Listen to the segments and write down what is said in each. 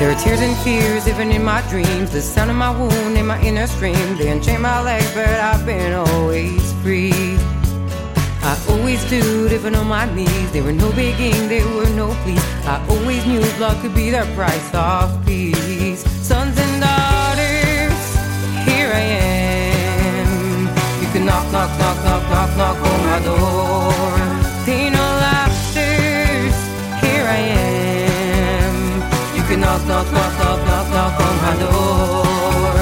There are tears and fears even in my dreams. The sound of my wound in my inner stream. They unchain my legs, but I've been always free. I always do, living on my knees. There were no begging, there were no pleas. I always knew blood could be the price of peace. Sons and daughters, here I am. You can knock, knock, knock, knock, knock, knock on my door. Pain or laughters, here I am. You can knock, knock, knock, knock, knock, knock on my door.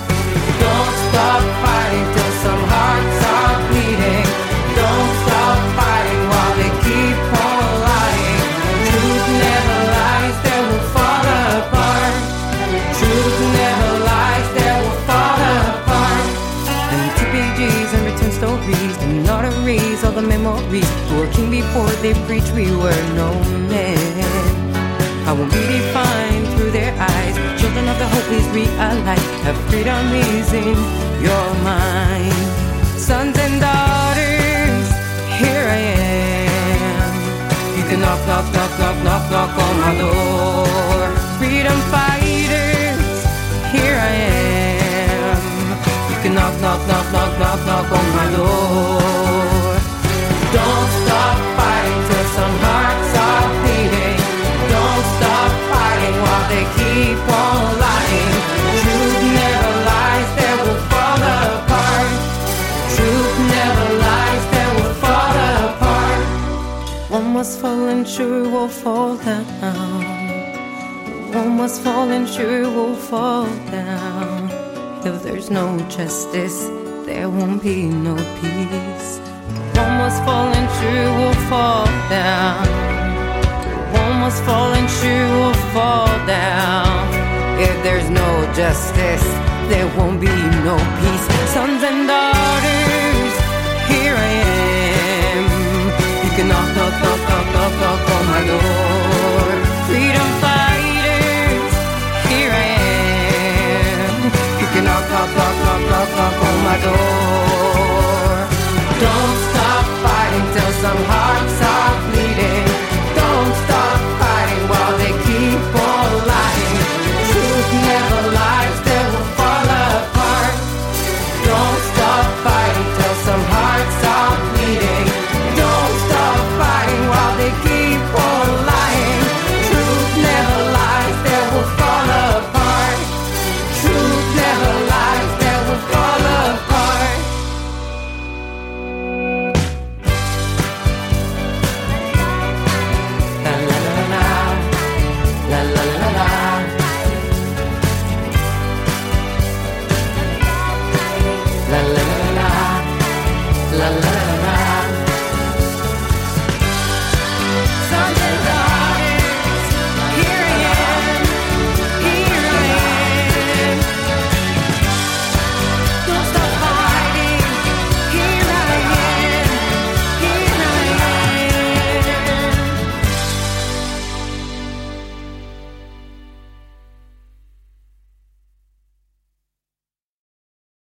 Don't stop fighting till some hearts are bleeding. Don't stop fighting while they keep on lying. Truth never lies, they will fall apart. Truth never lies, they will fall apart. And TPGs and return stories, and arteries, all the memories. Who were king before they preached we were no men. I won't be defined through their eyes. Children of the hope, please realize that freedom is in your mind. Sons and daughters, here I am. You can knock, knock, knock, knock, knock, knock on my door. Freedom fighters, here I am. You can knock, knock, knock, knock, knock, knock on my door. Don't stop fighting till some hearts are bleeding. Don't stop fighting while they keep on lying. Truth never lies, they will fall apart. Truth never lies, they will fall apart. One must fall and sure will fall down. One must fall and sure will fall down. If there's no justice, there won't be no peace. One must fall and sure will fall down. One must fall and sure will fall down. If there's no justice, there won't be no peace. Sons and daughters, here I am. You can knock, knock, knock, knock, knock, knock on my door. Freedom fighters, here I am. You can knock, knock, knock, knock, knock, knock on my door. Don't stop fighting till some hearts are bleeding. Don't stop fighting while they keep on lying. Truth never lies.